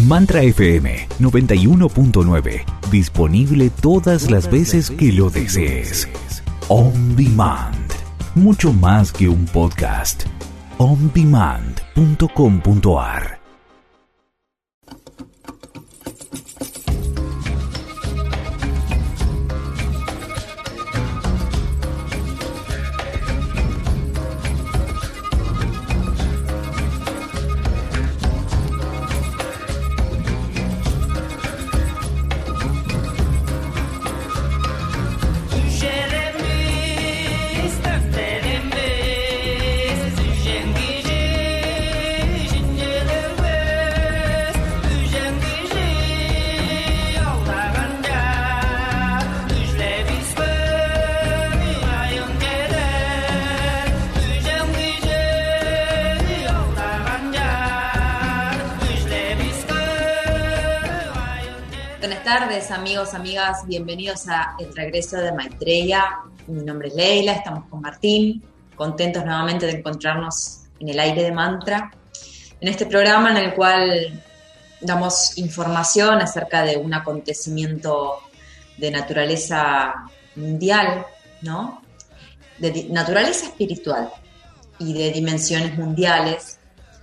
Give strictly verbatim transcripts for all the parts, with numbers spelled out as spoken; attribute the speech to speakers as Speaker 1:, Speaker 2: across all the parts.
Speaker 1: Mantra F M noventa y uno punto nueve. Disponible todas las veces que lo desees. On Demand. Mucho más que un podcast. on demand punto com punto a r.
Speaker 2: Buenas tardes, amigos, amigas, bienvenidos a El Regreso de Maitreya. Mi nombre es Leila, estamos con Martín, contentos nuevamente de encontrarnos en el aire de Mantra, en este programa en el cual damos información acerca de un acontecimiento de naturaleza mundial, ¿no? De di- naturaleza espiritual y de dimensiones mundiales,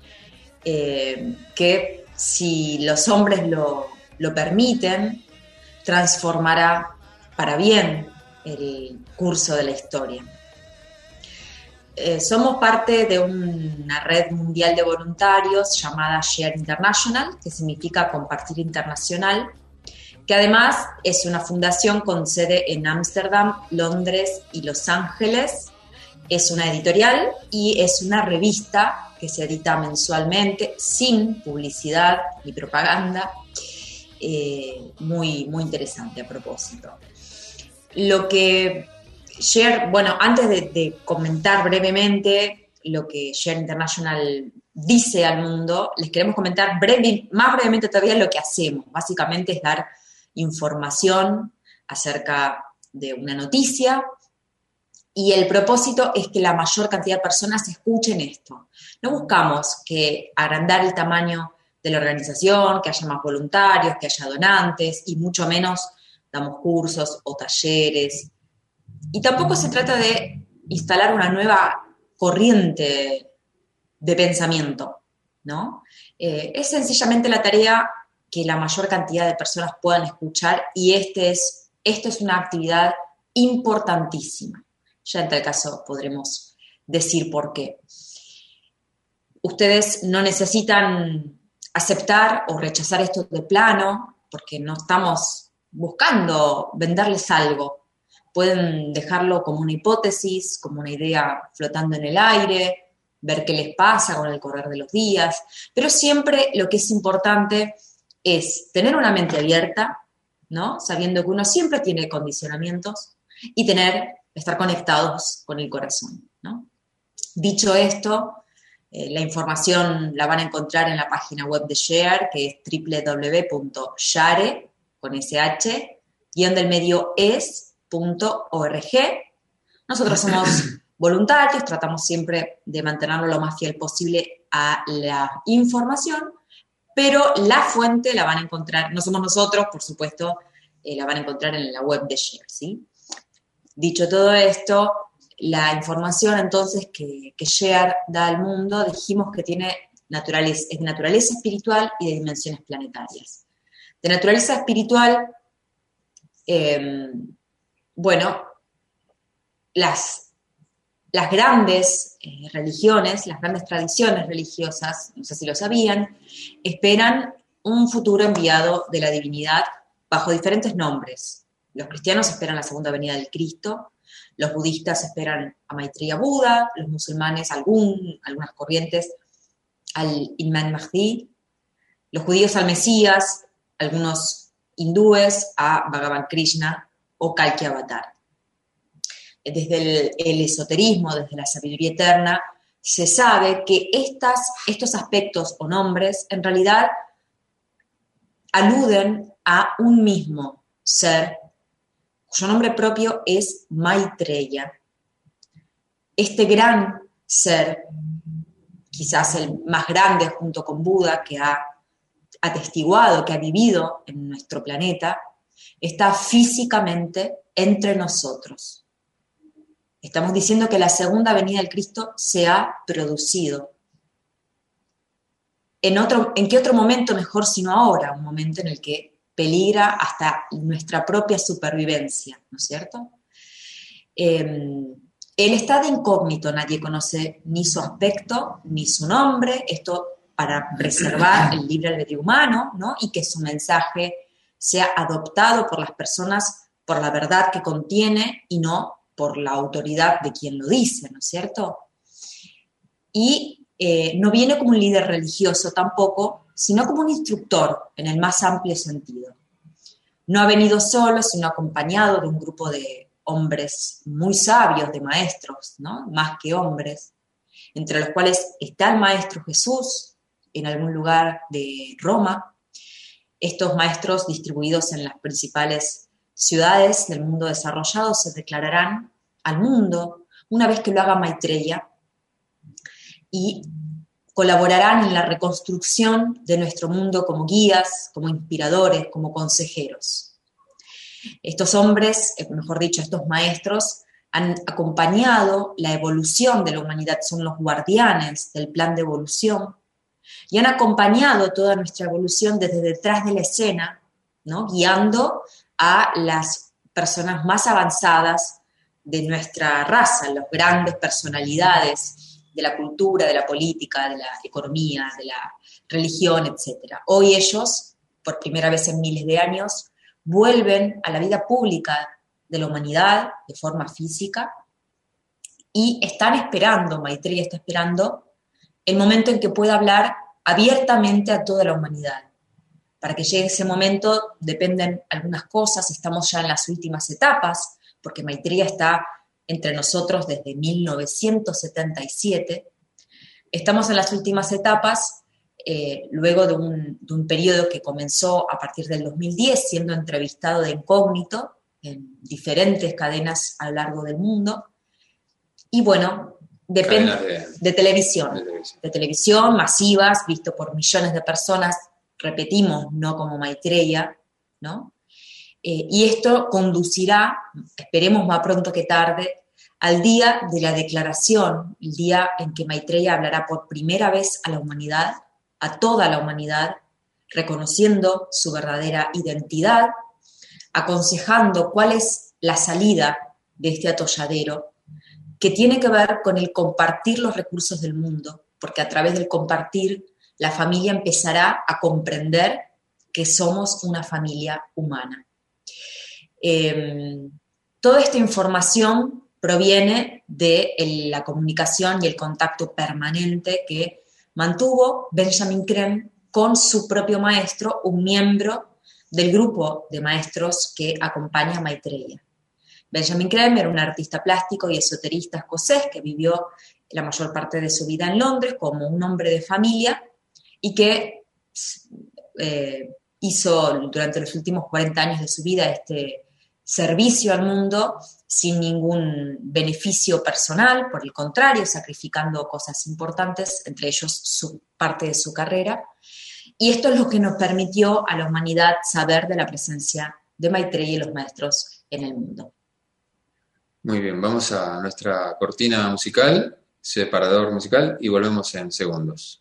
Speaker 2: eh, que si los hombres lo lo permiten, transformará para bien el curso de la historia. Eh, somos parte de una red mundial de voluntarios llamada Share International, que significa Compartir Internacional, que además es una fundación con sede en Ámsterdam, Londres y Los Ángeles. Es una editorial y es una revista que se edita mensualmente, sin publicidad ni propaganda. Eh, muy, muy interesante a propósito. Lo que Share, bueno, antes de, de comentar brevemente lo que Share International dice al mundo, les queremos comentar breve, más brevemente todavía lo que hacemos. Básicamente es dar información acerca de una noticia y el propósito es que la mayor cantidad de personas escuchen esto. No buscamos que agrandar el tamaño de la organización, que haya más voluntarios, que haya donantes, y mucho menos damos cursos o talleres. Y tampoco se trata de instalar una nueva corriente de pensamiento, ¿no? Eh, es sencillamente la tarea que la mayor cantidad de personas puedan escuchar, y este es, esto es una actividad importantísima. Ya en tal caso podremos decir por qué. Ustedes no necesitan aceptar o rechazar esto de plano, porque no estamos buscando venderles algo. Pueden dejarlo como una hipótesis, como una idea flotando en el aire, ver qué les pasa con el correr de los días, pero siempre lo que es importante es tener una mente abierta, ¿no? Sabiendo que uno siempre tiene condicionamientos y tener, estar conectados con el corazón, ¿no? Dicho esto, Eh, la información la van a encontrar en la página web de Share, que es doble u doble u doble u punto share, con sh, guión del medio es punto org. Nosotros somos voluntarios, tratamos siempre de mantenerlo lo más fiel posible a la información, pero la fuente la van a encontrar, no somos nosotros, por supuesto, eh, la van a encontrar en la web de Share, ¿sí? Dicho todo esto, la información entonces que, que Share da al mundo, dijimos que tiene naturaleza, es de naturaleza espiritual y de dimensiones planetarias. De naturaleza espiritual, eh, bueno, las, las grandes eh, religiones, las grandes tradiciones religiosas, no sé si lo sabían, esperan un futuro enviado de la divinidad bajo diferentes nombres. Los cristianos esperan la segunda venida del Cristo, los budistas esperan a Maitreya Buda, los musulmanes, algún, algunas corrientes, al Imam Mahdi, los judíos al Mesías, algunos hindúes a Bhagavan Krishna o Kalki Avatar. Desde el, el esoterismo, desde la sabiduría eterna, se sabe que estas, estos aspectos o nombres en realidad aluden a un mismo ser, cuyo nombre propio es Maitreya. Este gran ser, quizás el más grande junto con Buda, que ha atestiguado, que ha vivido en nuestro planeta, está físicamente entre nosotros. Estamos diciendo que la segunda venida del Cristo se ha producido. En, otro, ¿En qué otro momento mejor sino ahora? Un momento en el que peligra hasta nuestra propia supervivencia, ¿no es cierto? Eh, él está de incógnito, nadie conoce ni su aspecto, ni su nombre, esto para preservar el libre albedrío humano, ¿no? Y que su mensaje sea adoptado por las personas por la verdad que contiene y no por la autoridad de quien lo dice, ¿no es cierto? Y eh, no viene como un líder religioso tampoco, sino como un instructor en el más amplio sentido. No ha venido solo, sino acompañado de un grupo de hombres muy sabios, de maestros, ¿no? Más que hombres, entre los cuales está el Maestro Jesús, en algún lugar de Roma. Estos maestros, distribuidos en las principales ciudades del mundo desarrollado, se declararán al mundo una vez que lo haga Maitreya y colaborarán en la reconstrucción de nuestro mundo como guías, como inspiradores, como consejeros. Estos hombres, mejor dicho, estos maestros, han acompañado la evolución de la humanidad, son los guardianes del plan de evolución, y han acompañado toda nuestra evolución desde detrás de la escena, ¿no? Guiando a las personas más avanzadas de nuestra raza, las grandes personalidades de la cultura, de la política, de la economía, de la religión, etcétera. Hoy ellos, por primera vez en miles de años, vuelven a la vida pública de la humanidad de forma física y están esperando, Maitreya está esperando, el momento en que pueda hablar abiertamente a toda la humanidad. Para que llegue ese momento dependen algunas cosas, estamos ya en las últimas etapas, porque Maitreya está entre nosotros desde mil novecientos setenta y siete. Estamos en las últimas etapas, eh, luego de un, de un periodo que comenzó a partir del dos mil diez, siendo entrevistado de incógnito en diferentes cadenas a lo largo del mundo. Y bueno, depende de, de, televisión, de televisión, de televisión, masivas, visto por millones de personas, repetimos, no como Maitreya, ¿no? Eh, y esto conducirá, esperemos más pronto que tarde, al día de la declaración, el día en que Maitreya hablará por primera vez a la humanidad, a toda la humanidad, reconociendo su verdadera identidad, aconsejando cuál es la salida de este atolladero, que tiene que ver con el compartir los recursos del mundo, porque a través del compartir la familia empezará a comprender que somos una familia humana. Eh, toda esta información proviene de el, la comunicación y el contacto permanente que mantuvo Benjamin Creme con su propio maestro, un miembro del grupo de maestros que acompaña a Maitreya. Benjamin Creme era un artista plástico y esoterista escocés que vivió la mayor parte de su vida en Londres como un hombre de familia y que eh, hizo durante los últimos cuarenta años de su vida este servicio al mundo sin ningún beneficio personal, por el contrario, sacrificando cosas importantes, entre ellos su, parte de su carrera. Y esto es lo que nos permitió a la humanidad saber de la presencia de Maitreya y los maestros en el mundo.
Speaker 3: Muy bien, vamos a nuestra cortina musical, separador musical, y volvemos en segundos.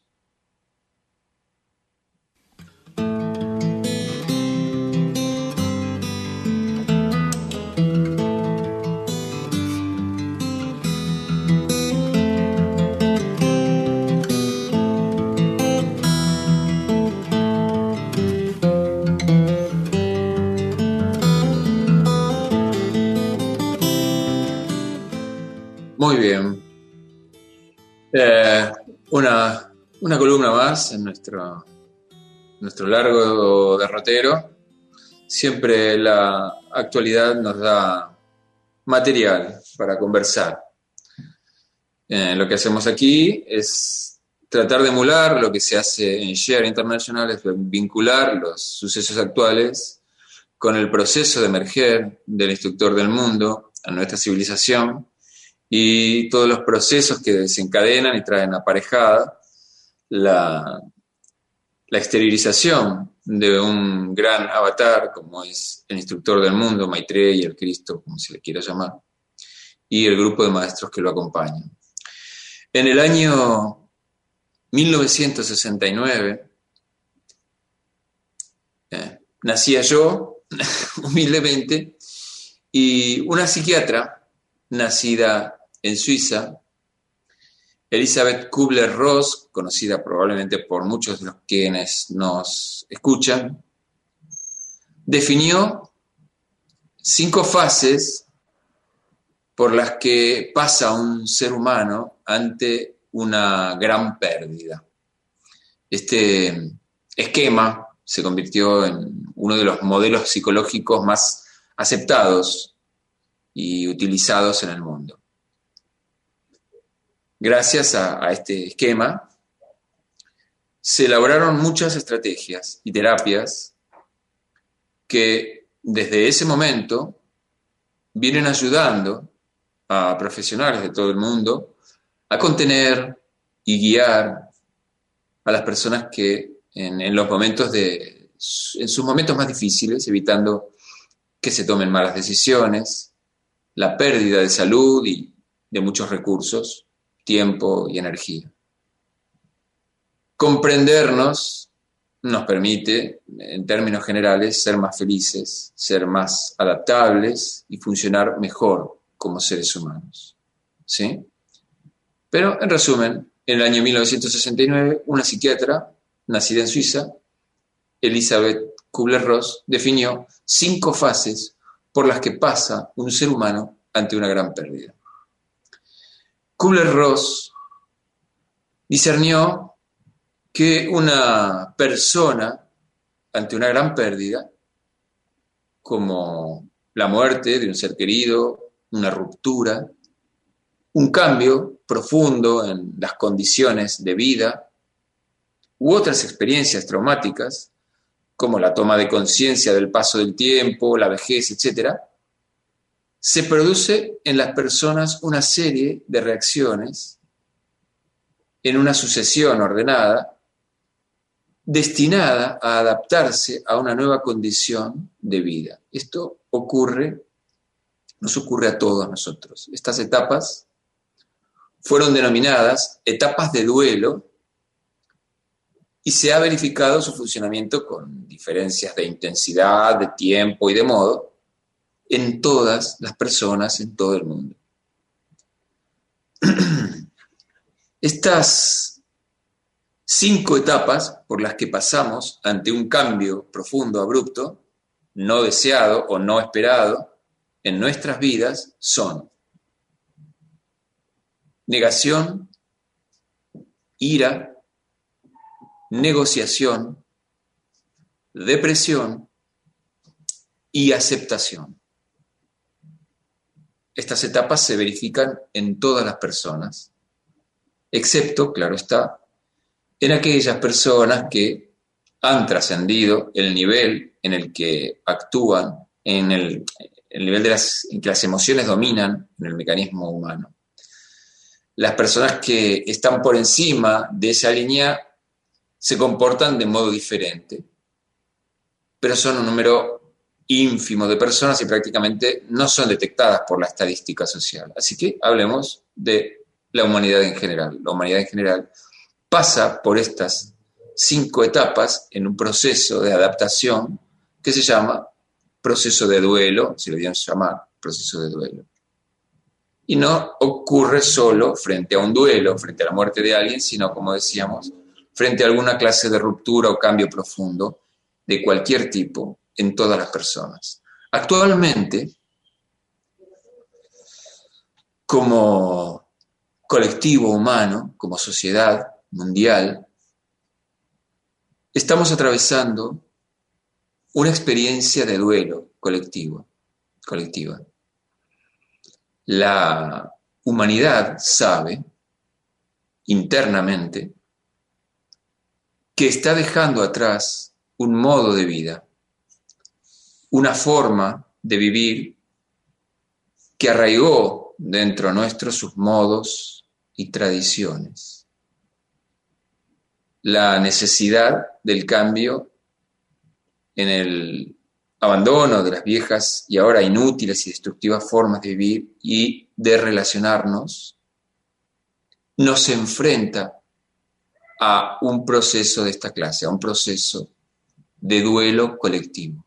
Speaker 3: Muy bien. Eh, una, una columna más en nuestro, nuestro largo derrotero. Siempre la actualidad nos da material para conversar. Eh, lo que hacemos aquí es tratar de emular lo que se hace en Share International, es vincular los sucesos actuales con el proceso de emerger del instructor del mundo a nuestra civilización, y todos los procesos que desencadenan y traen aparejada la, la exteriorización de un gran avatar, como es el instructor del mundo, Maitreya, el Cristo, como se le quiera llamar, y el grupo de maestros que lo acompañan. En el año mil novecientos sesenta y nueve, eh, nacía yo, humildemente, y una psiquiatra, nacida en Suiza, Elisabeth Kubler-Ross, conocida probablemente por muchos de los quienes nos escuchan, definió cinco fases por las que pasa un ser humano ante una gran pérdida. Este esquema se convirtió en uno de los modelos psicológicos más aceptados y utilizados en el mundo. Gracias a, a este esquema, se elaboraron muchas estrategias y terapias que desde ese momento vienen ayudando a profesionales de todo el mundo a contener y guiar a las personas que en, en los momentos de, en sus momentos más difíciles, evitando que se tomen malas decisiones, la pérdida de salud y de muchos recursos, tiempo y energía. Comprendernos nos permite, en términos generales, ser más felices, ser más adaptables y funcionar mejor como seres humanos. ¿Sí? Pero, en resumen, en el año mil novecientos sesenta y nueve, una psiquiatra, nacida en Suiza, Elisabeth Kubler-Ross, definió cinco fases por las que pasa un ser humano ante una gran pérdida. Kubler-Ross discernió que una persona ante una gran pérdida, como la muerte de un ser querido, una ruptura, un cambio profundo en las condiciones de vida u otras experiencias traumáticas, como la toma de conciencia del paso del tiempo, la vejez, etcétera, se produce en las personas una serie de reacciones en una sucesión ordenada destinada a adaptarse a una nueva condición de vida. Esto ocurre, nos ocurre a todos nosotros. Estas etapas fueron denominadas etapas de duelo y se ha verificado su funcionamiento con diferencias de intensidad, de tiempo y de modo en todas las personas en todo el mundo. Estas cinco etapas por las que pasamos ante un cambio profundo, abrupto, no deseado o no esperado en nuestras vidas son negación, ira, negociación, depresión y aceptación. Estas etapas se verifican en todas las personas, excepto, claro está, en aquellas personas que han trascendido el nivel en el que actúan, en el, el nivel de las, en que las emociones dominan en el mecanismo humano. Las personas que están por encima de esa línea se comportan de modo diferente, pero son un número ínfimo de personas y prácticamente no son detectadas por la estadística social. Así que hablemos de la humanidad en general. La humanidad en general pasa por estas cinco etapas en un proceso de adaptación que se llama proceso de duelo, si lo quieren llamar, proceso de duelo. Y no ocurre solo frente a un duelo, frente a la muerte de alguien, sino, como decíamos, frente a alguna clase de ruptura o cambio profundo de cualquier tipo en todas las personas. Actualmente, como colectivo humano, como sociedad mundial, estamos atravesando una experiencia de duelo colectivo, colectiva. La humanidad sabe internamente que está dejando atrás un modo de vida, una forma de vivir que arraigó dentro nuestro sus modos y tradiciones. la necesidad del cambio en el abandono de las viejas y ahora inútiles y destructivas formas de vivir y de relacionarnos, nos enfrenta a un proceso de esta clase, a un proceso de duelo colectivo.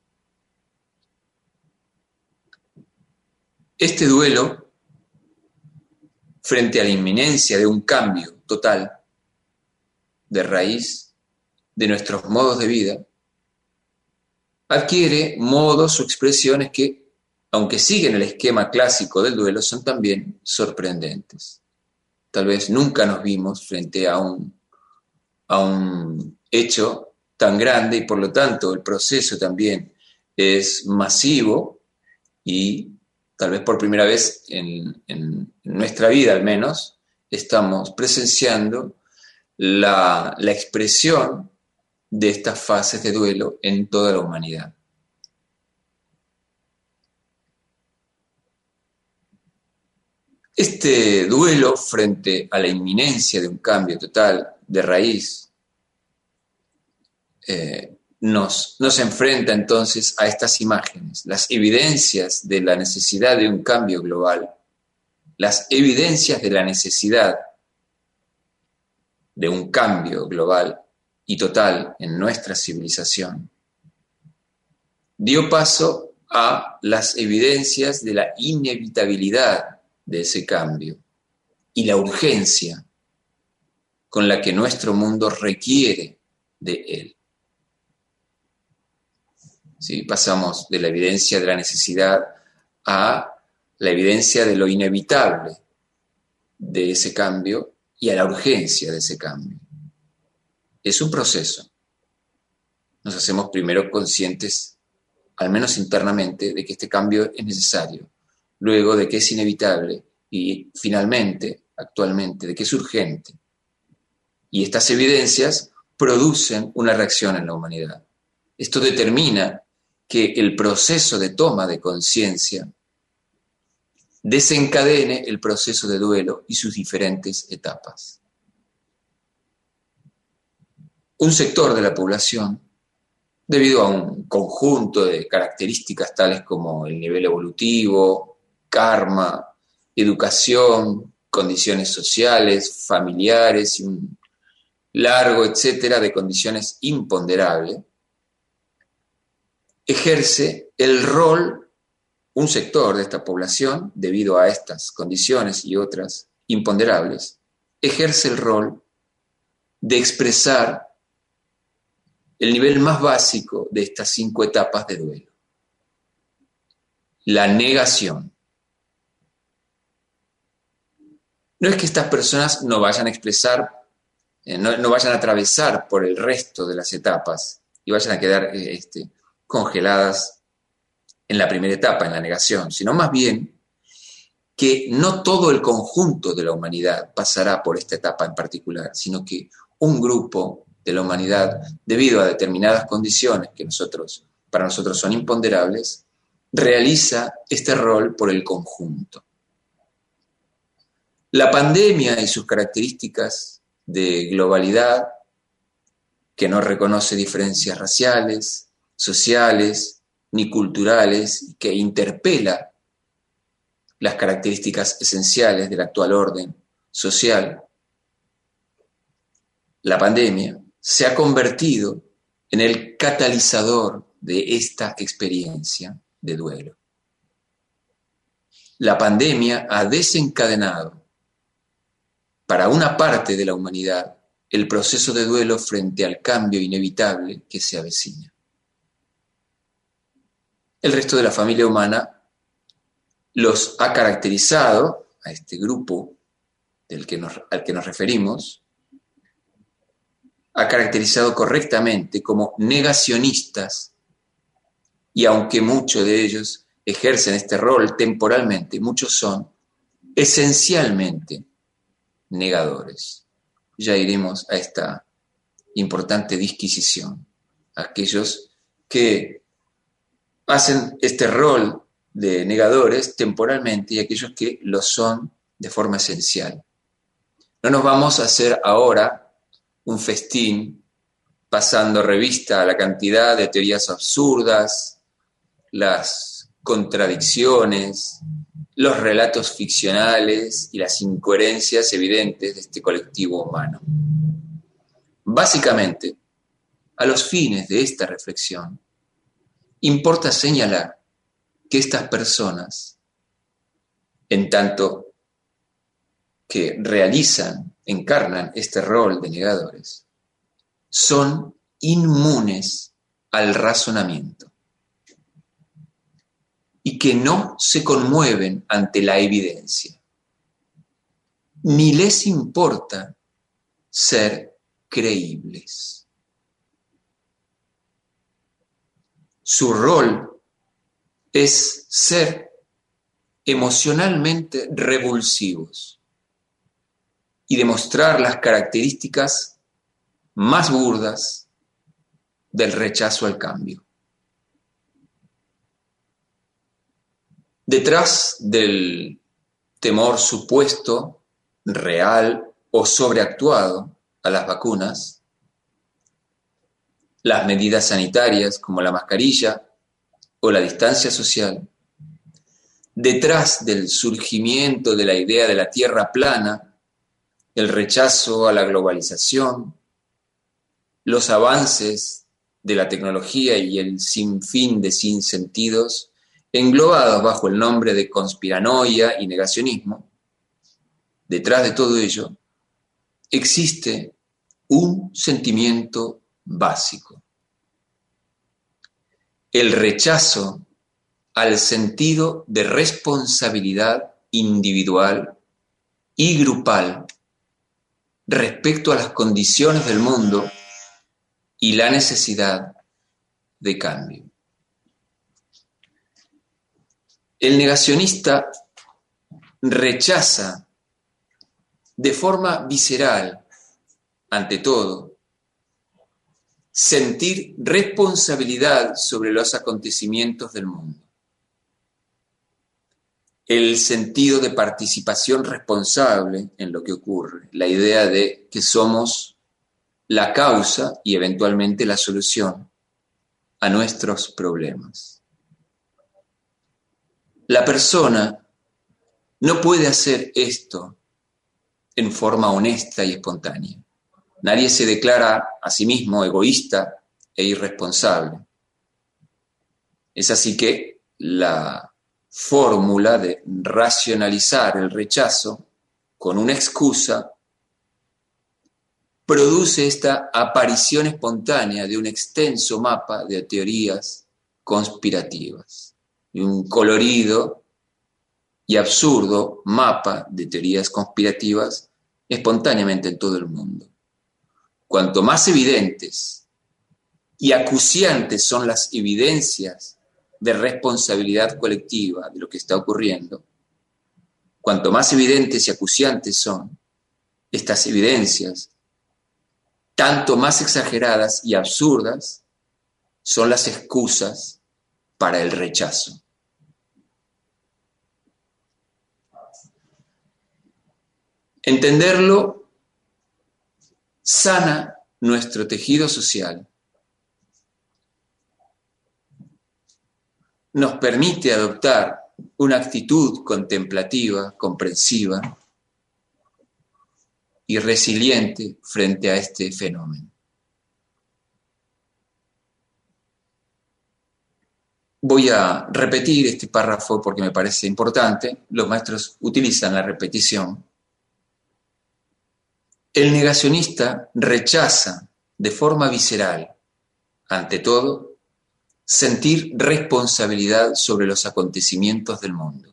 Speaker 3: Este duelo, frente a la inminencia de un cambio total de raíz de nuestros modos de vida, adquiere modos o expresiones que, aunque siguen el esquema clásico del duelo, son también sorprendentes. Tal vez nunca nos vimos frente a un, a un hecho tan grande y por lo tanto el proceso también es masivo y tal vez por primera vez en, en nuestra vida al menos estamos presenciando la, la expresión de estas fases de duelo en toda la humanidad. Este duelo frente a la inminencia de un cambio total de raíz eh, nos, nos enfrenta entonces a estas imágenes, las evidencias de la necesidad de un cambio global, las evidencias de la necesidad de un cambio global y total en nuestra civilización, dio paso a las evidencias de la inevitabilidad de ese cambio y la urgencia con la que nuestro mundo requiere de él. ¿Sí? Pasamos de la evidencia de la necesidad a la evidencia de lo inevitable de ese cambio y a la urgencia de ese cambio. Es un proceso. Nos hacemos primero conscientes, al menos internamente, de que este cambio es necesario, luego de que es inevitable y finalmente, actualmente, de que es urgente. Y estas evidencias producen una reacción en la humanidad. Esto determina que el proceso de toma de conciencia desencadene el proceso de duelo y sus diferentes etapas. Un sector de la población, debido a un conjunto de características tales como el nivel evolutivo, karma, educación, condiciones sociales, familiares y un largo etcétera de condiciones imponderables, ejerce el rol, un sector de esta población, debido a estas condiciones y otras imponderables, ejerce el rol de expresar el nivel más básico de estas cinco etapas de duelo. La negación. No es que estas personas no vayan a expresar, eh, no, no vayan a atravesar por el resto de las etapas y vayan a quedar eh, este, congeladas en la primera etapa, en la negación, sino más bien que no todo el conjunto de la humanidad pasará por esta etapa en particular, sino que un grupo de la humanidad, debido a determinadas condiciones que nosotros, para nosotros son imponderables, realiza este rol por el conjunto. La pandemia y sus características de globalidad, que no reconoce diferencias raciales, sociales, ni culturales, y que interpela las características esenciales del actual orden social, la pandemia se ha convertido en el catalizador de esta experiencia de duelo. La pandemia ha desencadenado para una parte de la humanidad el proceso de duelo frente al cambio inevitable que se avecina. El resto de la familia humana los ha caracterizado, a este grupo del que nos, al que nos referimos, ha caracterizado correctamente como negacionistas, y aunque muchos de ellos ejercen este rol temporalmente, muchos son esencialmente negadores. Ya iremos a esta importante disquisición. Aquellos que hacen este rol de negadores temporalmente y aquellos que lo son de forma esencial. No nos vamos a hacer ahora un festín pasando revista a la cantidad de teorías absurdas, las contradicciones, los relatos ficcionales y las incoherencias evidentes de este colectivo humano. Básicamente, a los fines de esta reflexión, importa señalar que estas personas, en tanto que realizan, encarnan este rol de negadores, son inmunes al razonamiento y que no se conmueven ante la evidencia, ni les importa ser creíbles. Su rol es ser emocionalmente revulsivos y demostrar las características más burdas del rechazo al cambio. Detrás del temor supuesto, real o sobreactuado a las vacunas, las medidas sanitarias como la mascarilla o la distancia social, detrás del surgimiento de la idea de la tierra plana, el rechazo a la globalización, los avances de la tecnología y el sinfín de sinsentidos englobados bajo el nombre de conspiranoia y negacionismo, detrás de todo ello existe un sentimiento básico: el rechazo al sentido de responsabilidad individual y grupal respecto a las condiciones del mundo y la necesidad de cambio. El negacionista rechaza de forma visceral, ante todo, sentir responsabilidad sobre los acontecimientos del mundo. El sentido de participación responsable en lo que ocurre, la idea de que somos la causa y eventualmente la solución a nuestros problemas. La persona no puede hacer esto en forma honesta y espontánea. Nadie se declara a sí mismo egoísta e irresponsable. Es así que la fórmula de racionalizar el rechazo con una excusa produce esta aparición espontánea de un extenso mapa de teorías conspirativas, y un colorido y absurdo mapa de teorías conspirativas espontáneamente en todo el mundo. Cuanto más evidentes y acuciantes son las evidencias de responsabilidad colectiva de lo que está ocurriendo, cuanto más evidentes y acuciantes son estas evidencias, tanto más exageradas y absurdas son las excusas para el rechazo. Entenderlo sana nuestro tejido social, nos permite adoptar una actitud contemplativa, comprensiva y resiliente frente a este fenómeno. Voy a repetir este párrafo porque me parece importante. Los maestros utilizan la repetición. El negacionista rechaza de forma visceral, ante todo, sentir responsabilidad sobre los acontecimientos del mundo.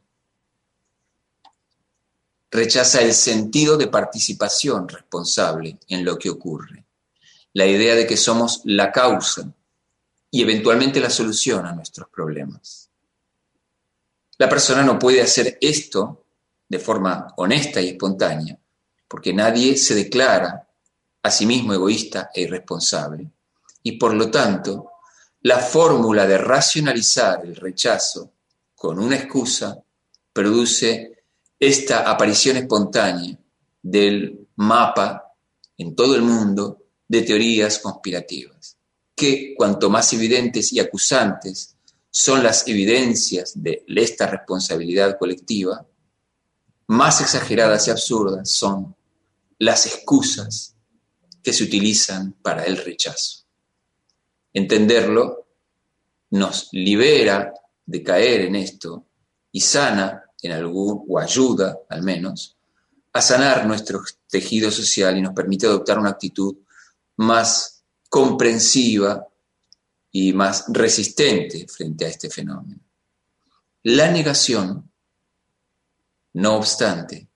Speaker 3: Rechaza el sentido de participación responsable en lo que ocurre, la idea de que somos la causa y eventualmente la solución a nuestros problemas. La persona no puede hacer esto de forma honesta y espontánea, porque nadie se declara a sí mismo egoísta e irresponsable, y por lo tanto, la fórmula de racionalizar el rechazo con una excusa produce esta aparición espontánea del mapa en todo el mundo de teorías conspirativas, que cuanto más evidentes y acusantes son las evidencias de esta responsabilidad colectiva, más exageradas y absurdas son las excusas que se utilizan para el rechazo. Entenderlo nos libera de caer en esto y sana en algún, o ayuda al menos, a sanar nuestro tejido social y nos permite adoptar una actitud más comprensiva y más resistente frente a este fenómeno. La negación, no obstante,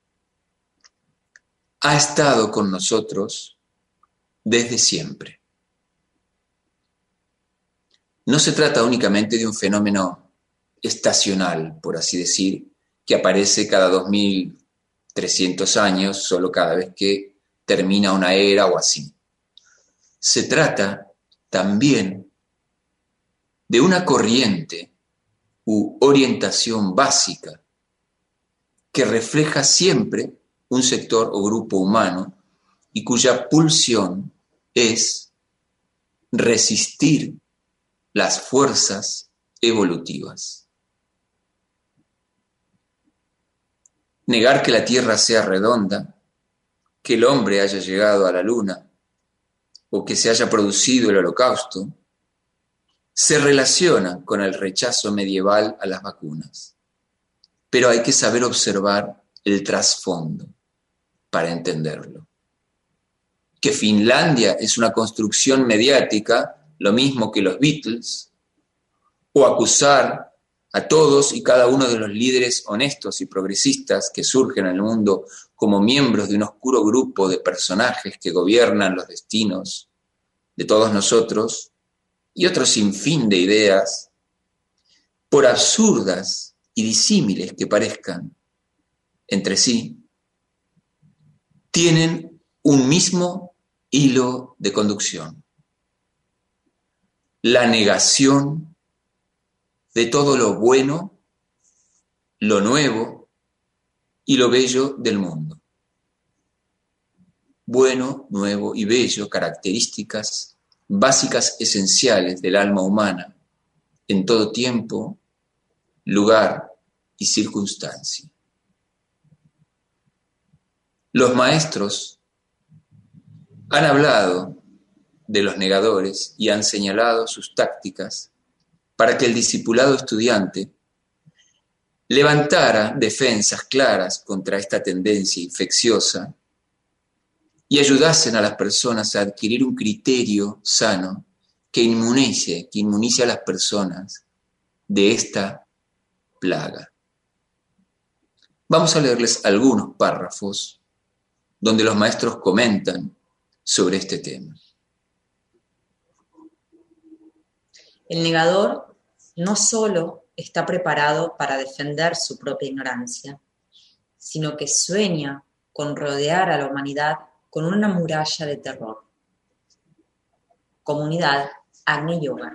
Speaker 3: ha estado con nosotros desde siempre. No se trata únicamente de un fenómeno estacional, por así decir, que aparece cada dos mil trescientos años, solo cada vez que termina una era o así. Se trata también de una corriente u orientación básica que refleja siempre un sector o grupo humano y cuya pulsión es resistir las fuerzas evolutivas. Negar que la Tierra sea redonda, que el hombre haya llegado a la Luna o que se haya producido el Holocausto, se relaciona con el rechazo medieval a las vacunas. Pero hay que saber observar el trasfondo para entenderlo. Que Finlandia es una construcción mediática, lo mismo que los Beatles, o acusar a todos y cada uno de los líderes honestos y progresistas que surgen en el mundo como miembros de un oscuro grupo de personajes que gobiernan los destinos de todos nosotros y otro sinfín de ideas, por absurdas y disímiles que parezcan entre sí, tienen un mismo hilo de conducción: la negación de todo lo bueno, lo nuevo y lo bello del mundo. Bueno, nuevo y bello, características básicas esenciales del alma humana en todo tiempo, lugar y circunstancia. Los maestros han hablado de los negadores y han señalado sus tácticas para que el discipulado estudiante levantara defensas claras contra esta tendencia infecciosa y ayudasen a las personas a adquirir un criterio sano que inmunice, que inmunice a las personas de esta plaga. Vamos a leerles algunos párrafos donde los maestros comentan sobre este tema.
Speaker 2: El negador no solo está preparado para defender su propia ignorancia, sino que sueña con rodear a la humanidad con una muralla de terror. Comunidad Agni Yoga.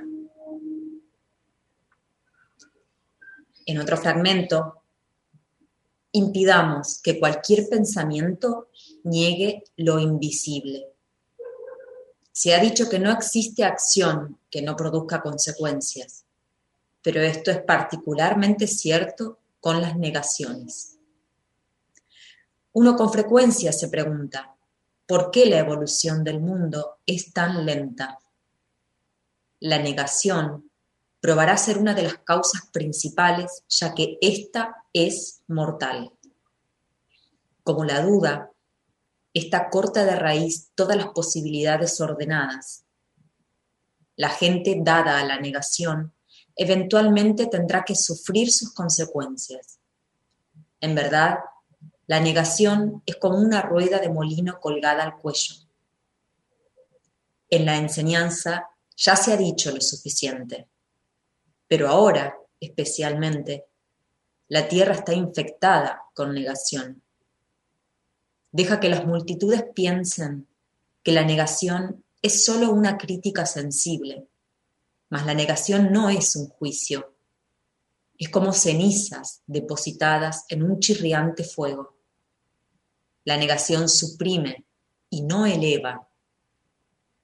Speaker 2: En otro fragmento, impidamos que cualquier pensamiento niegue lo invisible. Se ha dicho que no existe acción que no produzca consecuencias, pero esto es particularmente cierto con las negaciones. Uno con frecuencia se pregunta, ¿por qué la evolución del mundo es tan lenta? La negación probará ser una de las causas principales, ya que ésta es mortal. Como la duda, esta corta de raíz todas las posibilidades ordenadas. La gente dada a la negación eventualmente tendrá que sufrir sus consecuencias. En verdad, la negación es como una rueda de molino colgada al cuello. En la enseñanza ya se ha dicho lo suficiente, pero ahora, especialmente, la tierra está infectada con negación. Deja que las multitudes piensen que la negación es solo una crítica sensible, mas la negación no es un juicio. Es como cenizas depositadas en un chirriante fuego. La negación suprime y no eleva.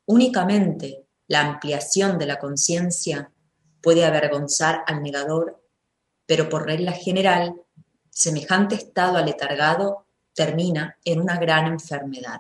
Speaker 2: Únicamente la ampliación de la conciencia puede avergonzar al negador, pero por regla general, semejante estado aletargado termina en una gran enfermedad.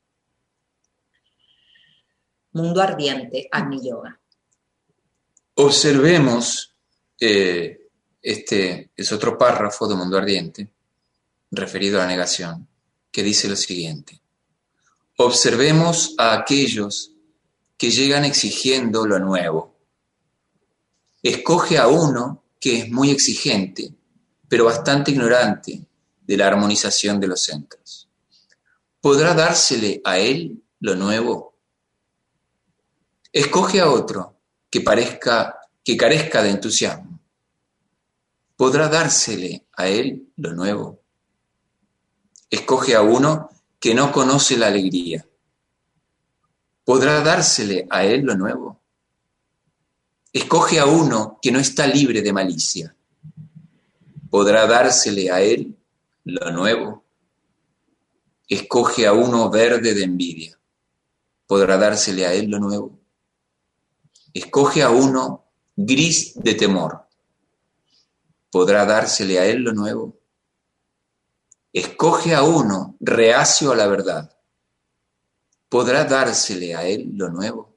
Speaker 2: Mundo ardiente, Agni Yoga.
Speaker 3: Observemos, eh, este es otro párrafo de Mundo Ardiente, referido a la negación, que dice lo siguiente. Observemos a aquellos que llegan exigiendo lo nuevo. Escoge a uno que es muy exigente, pero bastante ignorante de la armonización de los centros. ¿Podrá dársele a él lo nuevo? Escoge a otro que parezca, que carezca de entusiasmo. ¿Podrá dársele a él lo nuevo? Escoge a uno que no conoce la alegría. ¿Podrá dársele a él lo nuevo? Escoge a uno que no está libre de malicia. ¿Podrá dársele a él lo nuevo? Escoge a uno verde de envidia. ¿Podrá dársele a él lo nuevo? Escoge a uno gris de temor. ¿Podrá dársele a él lo nuevo? Escoge a uno reacio a la verdad. ¿Podrá dársele a él lo nuevo?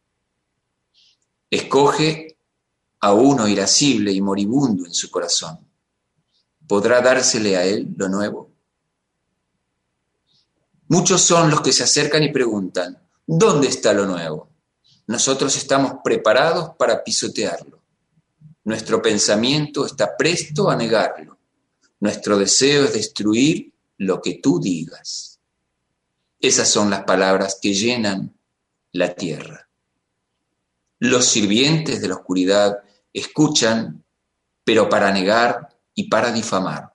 Speaker 3: Escoge a uno irascible y moribundo en su corazón. ¿Podrá dársele a él lo nuevo? Muchos son los que se acercan y preguntan, ¿dónde está lo nuevo? Nosotros estamos preparados para pisotearlo. Nuestro pensamiento está presto a negarlo. Nuestro deseo es destruir lo que tú digas. Esas son las palabras que llenan la tierra. Los sirvientes de la oscuridad escuchan, pero para negar y para difamar.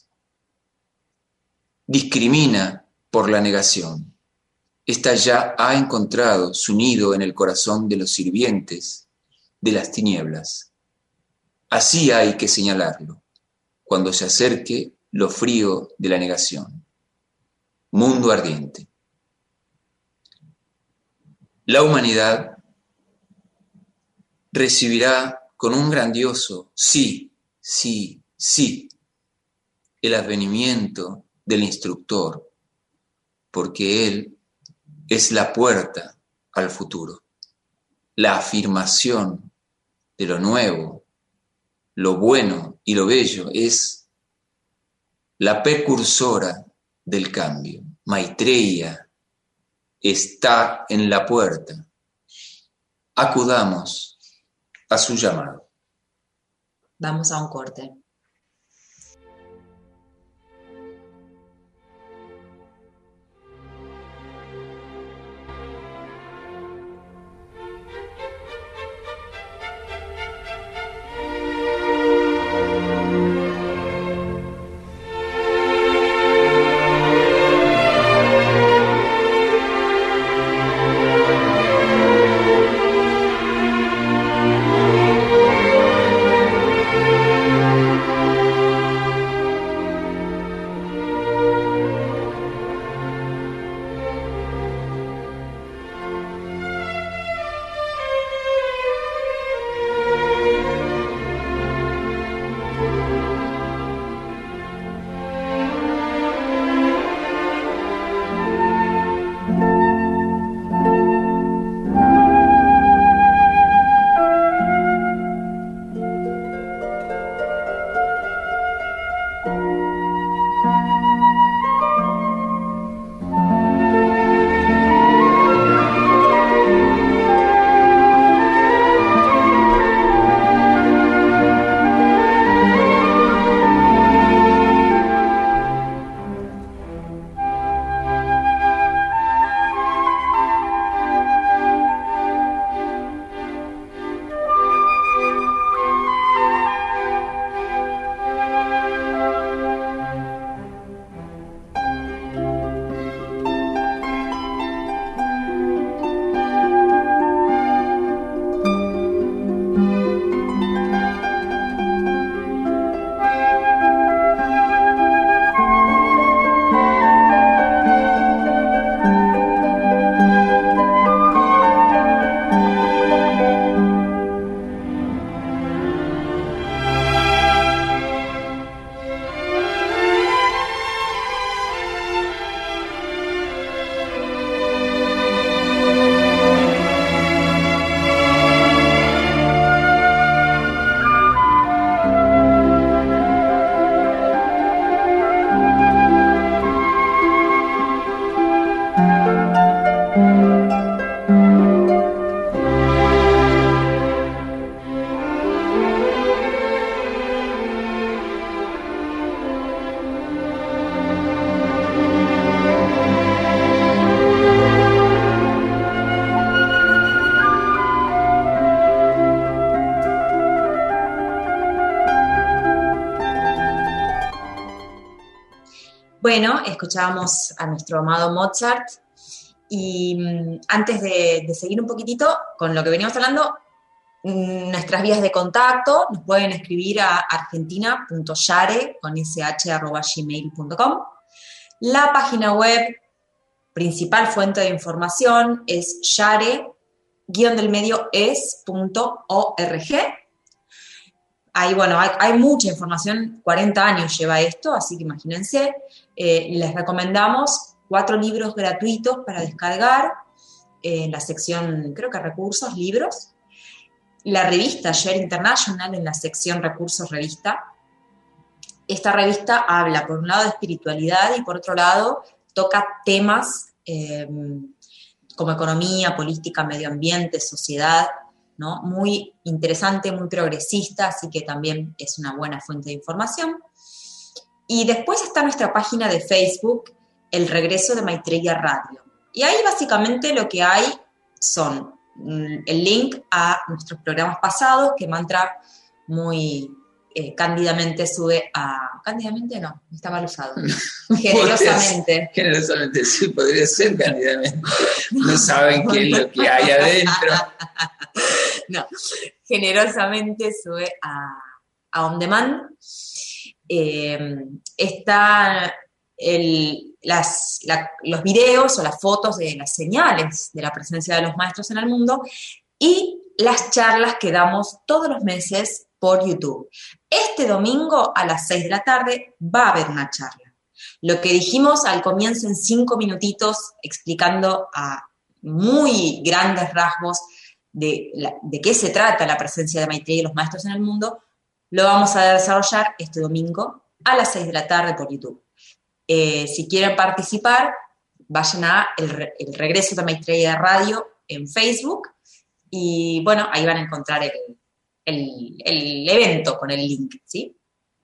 Speaker 3: Discrimina por la negación. Esta ya ha encontrado su nido en el corazón de los sirvientes de las tinieblas. Así hay que señalarlo, cuando se acerque lo frío de la negación. Mundo ardiente. La humanidad recibirá con un grandioso sí, sí, sí, el advenimiento del instructor, porque él es la puerta al futuro, la afirmación de lo nuevo, lo bueno y lo bello, es la precursora del cambio. Maitreya está en la puerta. Acudamos a su llamado.
Speaker 2: Vamos a un corte. Bueno, escuchábamos a nuestro amado Mozart y mmm, antes de, de seguir un poquitito con lo que veníamos hablando, mmm, nuestras vías de contacto nos pueden escribir a argentina punto yare con sh arroba gmail punto com. La página web, principal fuente de información, es yare guión del medio es punto org. Ahí, bueno, hay, hay mucha información, cuarenta años lleva esto, así que imagínense. Eh, les recomendamos cuatro libros gratuitos para descargar eh, en la sección, creo que recursos, libros. La revista Share International en la sección recursos revista. Esta revista habla, por un lado, de espiritualidad y por otro lado, toca temas eh, como economía, política, medio ambiente, sociedad, ¿no? Muy interesante, muy progresista, así que también es una buena fuente de información. Y después está nuestra página de Facebook, El Regreso de Maitreya Radio. Y ahí básicamente lo que hay son el link a nuestros programas pasados, que Mantra muy eh, cándidamente sube a... ¿Cándidamente? No, está mal usado. Generosamente.
Speaker 3: Generosamente, sí, podría ser cándidamente. No saben qué es lo que hay adentro.
Speaker 2: No, generosamente sube a, a On Demand. Eh, está el, las, la, los videos o las fotos de las señales de la presencia de los maestros en el mundo y las charlas que damos todos los meses por YouTube. Este domingo a las seis de la tarde va a haber una charla. Lo que dijimos al comienzo en cinco minutitos explicando a muy grandes rasgos de, la, de qué se trata la presencia de Maitreya y los maestros en el mundo, lo vamos a desarrollar este domingo a las seis de la tarde por YouTube. Eh, si quieren participar, vayan a el, el Regreso de Maitreya Radio en Facebook y bueno, ahí van a encontrar el, el, el evento con el link, ¿sí?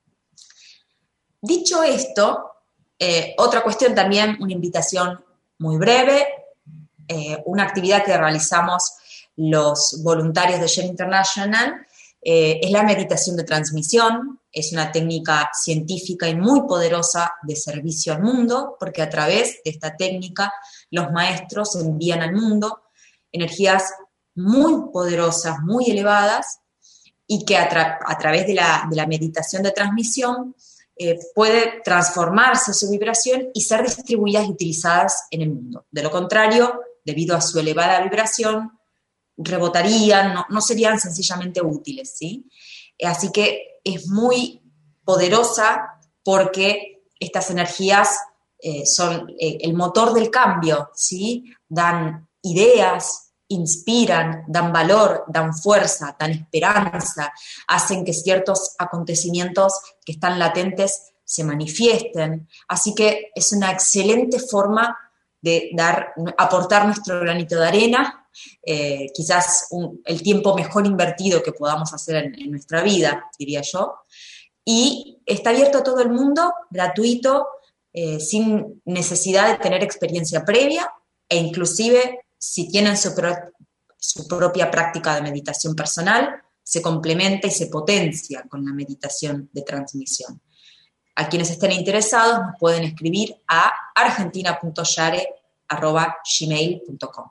Speaker 2: Dicho esto, eh, otra cuestión también, una invitación muy breve, eh, una actividad que realizamos los voluntarios de Share International, eh, es la meditación de transmisión. Es una técnica científica y muy poderosa de servicio al mundo, porque a través de esta técnica los maestros envían al mundo energías muy poderosas, muy elevadas, y que a, tra- a través de la, de la meditación de transmisión eh, puede transformarse su vibración y ser distribuidas y utilizadas en el mundo. De lo contrario, debido a su elevada vibración, rebotarían, no, no serían sencillamente útiles, ¿sí? Así que es muy poderosa porque estas energías eh, son eh, el motor del cambio, ¿sí? Dan ideas, inspiran, dan valor, dan fuerza, dan esperanza, hacen que ciertos acontecimientos que están latentes se manifiesten. Así que es una excelente forma de dar, aportar nuestro granito de arena, eh, quizás un, el tiempo mejor invertido que podamos hacer en, en nuestra vida, diría yo. Y está abierto a todo el mundo, gratuito, eh, sin necesidad de tener experiencia previa, e inclusive si tienen su, pro, su propia práctica de meditación personal, se complementa y se potencia con la meditación de transmisión. A quienes estén interesados nos pueden escribir a argentina punto yare arroba gmail punto com.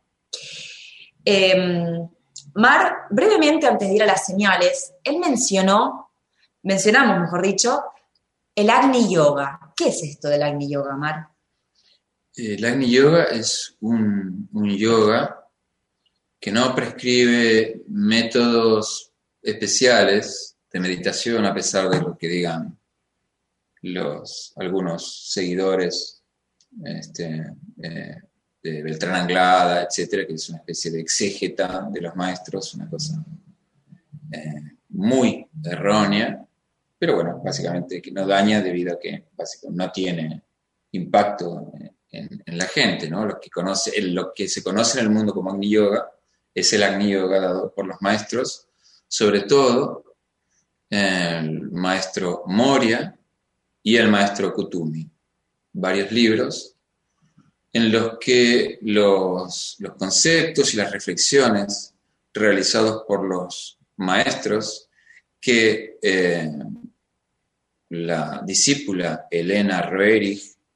Speaker 2: Eh, Mar, brevemente antes de ir a las señales, él mencionó, mencionamos mejor dicho, el Agni Yoga. ¿Qué es esto del Agni Yoga, Mar?
Speaker 3: El Agni Yoga es un, un yoga que no prescribe métodos especiales de meditación, a pesar de lo que digan los algunos seguidores este, eh, de Beltrán Anglada, etcétera, que es una especie de exégeta de los maestros, una cosa eh, muy errónea, pero bueno, básicamente que no daña debido a que básicamente no tiene impacto en, en la gente, ¿no? Lo que, conoce, lo que se conoce en el mundo como Agni Yoga es el Agni Yoga dado por los maestros, sobre todo el maestro Moria y el maestro Kutumi. Varios libros en los que los, los conceptos y las reflexiones realizados por los maestros que eh, la discípula Elena Roerich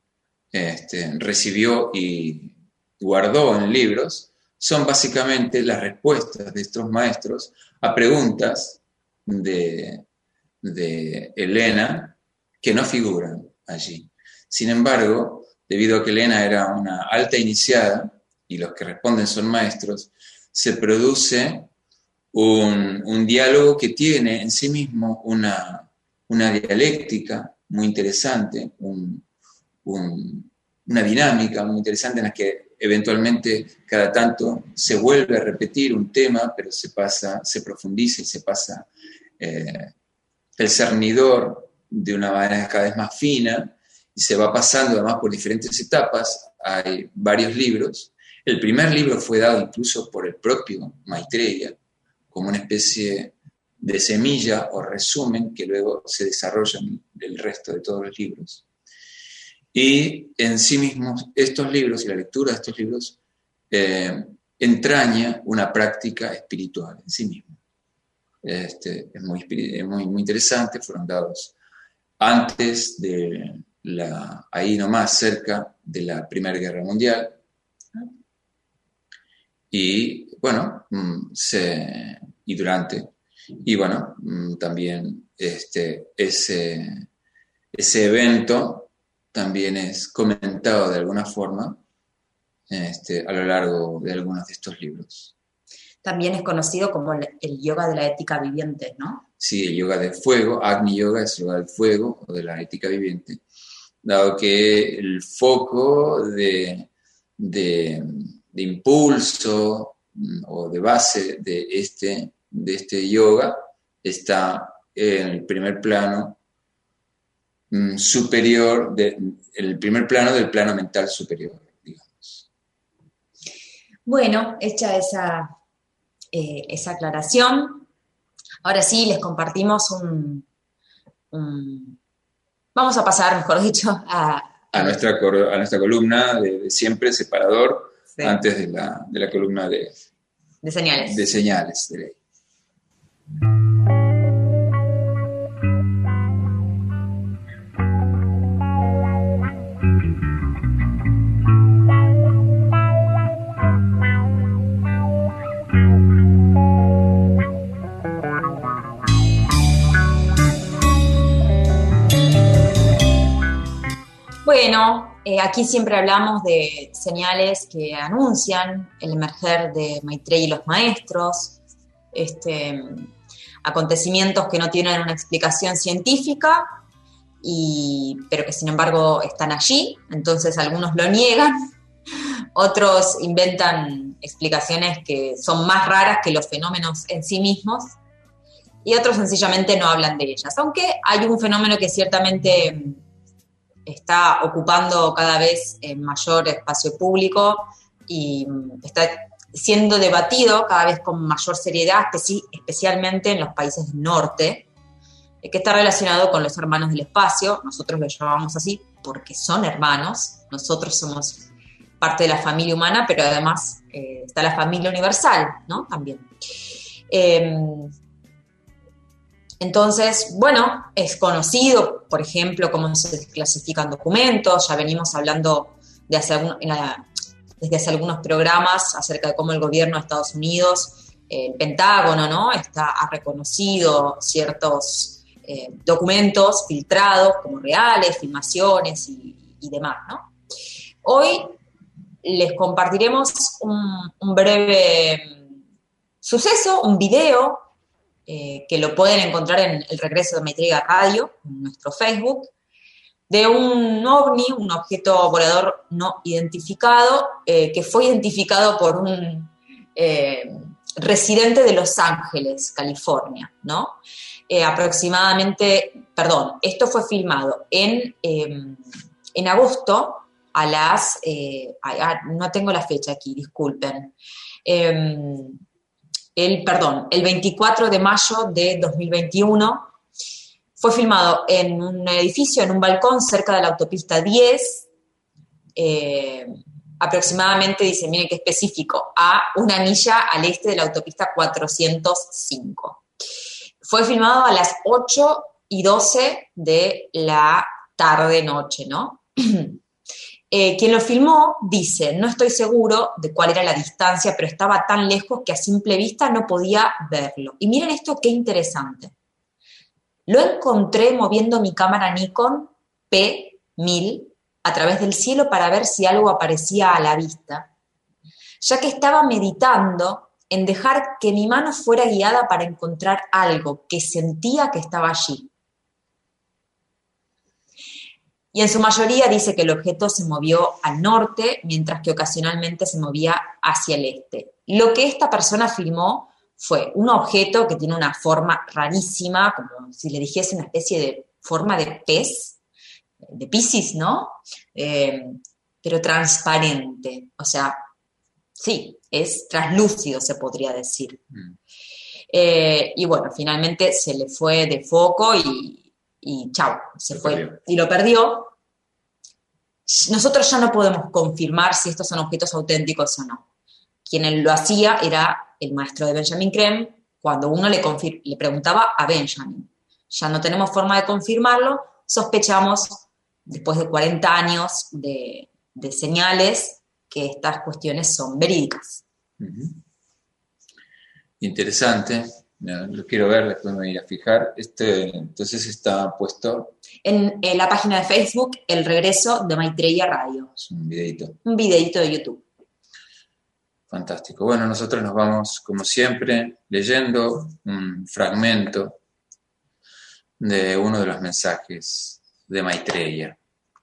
Speaker 3: este, recibió y guardó en libros, son básicamente las respuestas de estos maestros a preguntas de, de Elena que no figuran allí. Sin embargo, debido a que Elena era una alta iniciada y los que responden son maestros, se produce un, un diálogo que tiene en sí mismo una, una dialéctica muy interesante, un, un, una dinámica muy interesante en la que eventualmente cada tanto se vuelve a repetir un tema, pero se pasa, se profundiza y se pasa eh, el cernidor de una manera cada vez más fina y se va pasando además por diferentes etapas. Hay varios libros. El primer libro fue dado incluso por el propio Maitreya como una especie de semilla o resumen que luego se desarrolla en el resto de todos los libros. Y en sí mismos estos libros y la lectura de estos libros eh, entraña una práctica espiritual en sí mismo. Este, es muy, es muy, muy interesante, fueron dados antes de la, ahí nomás cerca de la Primera Guerra Mundial. Y bueno, se, y durante, y bueno, también este, ese, ese evento también es comentado de alguna forma este, a lo largo de algunos de estos libros.
Speaker 2: También es conocido como el, el yoga de la ética viviente, ¿no?
Speaker 3: Sí, el yoga del fuego, Agni Yoga es el yoga del fuego o de la ética viviente, dado que el foco de, de, de impulso o de base de este, de este yoga está en el primer plano superior, de, el primer plano del plano mental superior, digamos.
Speaker 2: Bueno, hecha esa, eh, esa aclaración, ahora sí les compartimos un, un... Vamos a pasar, mejor dicho, a...
Speaker 3: A nuestra, a nuestra columna de, de siempre, separador, sí. Antes de la, de la columna de...
Speaker 2: De señales.
Speaker 3: De señales, de ley.
Speaker 2: Bueno, eh, aquí siempre hablamos de señales que anuncian el emerger de Maitreya y los maestros, este, acontecimientos que no tienen una explicación científica, y, pero que sin embargo están allí, entonces algunos lo niegan, otros inventan explicaciones que son más raras que los fenómenos en sí mismos, y otros sencillamente no hablan de ellas, aunque hay un fenómeno que ciertamente está ocupando cada vez mayor espacio público y está siendo debatido cada vez con mayor seriedad, especialmente en los países del norte, que está relacionado con los hermanos del espacio. Nosotros lo llamamos así porque son hermanos, nosotros somos parte de la familia humana, pero además eh, está la familia universal, ¿no? También. Eh, Entonces, bueno, es conocido, por ejemplo, cómo se clasifican documentos. Ya venimos hablando de hace algún, la, desde hace algunos programas acerca de cómo el gobierno de Estados Unidos, eh, el Pentágono, ¿no? Está, ha reconocido ciertos eh, documentos filtrados como reales, filmaciones y, y demás, ¿no? Hoy les compartiremos un, un breve suceso, un video, Eh, que lo pueden encontrar en el Regreso de Maitreya Radio, en nuestro Facebook, de un ovni, un objeto volador no identificado, eh, que fue identificado por un eh, residente de Los Ángeles, California, ¿no? Eh, aproximadamente, perdón, esto fue filmado en, eh, en agosto a las, eh, a, no tengo la fecha aquí, disculpen, eh, El, perdón, el veinticuatro de mayo de dos mil veintiuno, fue filmado en un edificio, en un balcón cerca de la autopista diez, eh, aproximadamente, dice, miren qué específico, a una milla al este de la autopista cuatrocientos cinco. Fue filmado a las ocho y doce de la tarde-noche, ¿no? Eh, quien lo filmó dice, no estoy seguro de cuál era la distancia, pero estaba tan lejos que a simple vista no podía verlo. Y miren esto, qué interesante. Lo encontré moviendo mi cámara Nikon P mil a través del cielo para ver si algo aparecía a la vista, ya que estaba meditando en dejar que mi mano fuera guiada para encontrar algo que sentía que estaba allí. Y en su mayoría dice que el objeto se movió al norte, mientras que ocasionalmente se movía hacia el este. Lo que esta persona filmó fue un objeto que tiene una forma rarísima, como si le dijese una especie de forma de pez, de Piscis, ¿no? Eh, pero transparente, o sea, sí, es translúcido, se podría decir. Mm. Eh, y bueno, finalmente se le fue de foco y y chau, se fue perdió. Y lo perdió. Nosotros ya no podemos confirmar si estos son objetos auténticos o no. Quien lo hacía era el maestro de Benjamin Creme, cuando uno le, confir- le preguntaba a Benjamin. Ya no tenemos forma de confirmarlo, sospechamos, después de cuarenta años de, de señales, que estas cuestiones son verídicas.
Speaker 3: Uh-huh. Interesante. Lo quiero ver, después me voy a ir a fijar. Este, entonces está puesto
Speaker 2: en, en la página de Facebook, El Regreso de Maitreya Radio.
Speaker 3: Es un videito.
Speaker 2: Un videito de YouTube.
Speaker 3: Fantástico. Bueno, nosotros nos vamos, como siempre, leyendo un fragmento de uno de los mensajes de Maitreya.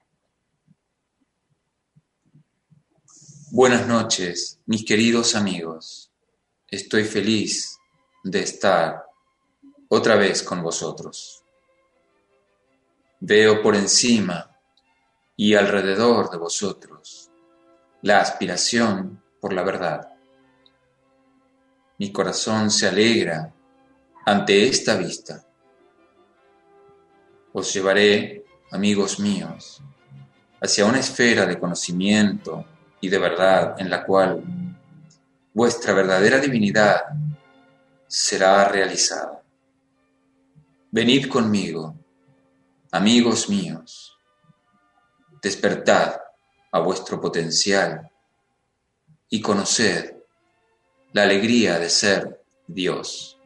Speaker 3: Buenas noches, mis queridos amigos. Estoy feliz de estar otra vez con vosotros. Veo por encima y alrededor de vosotros la aspiración por la verdad. Mi corazón se alegra ante esta vista. Os llevaré, amigos míos, hacia una esfera de conocimiento y de verdad en la cual vuestra verdadera divinidad será realizada. Venid conmigo, amigos míos, despertad a vuestro potencial y conoced la alegría de ser Dios.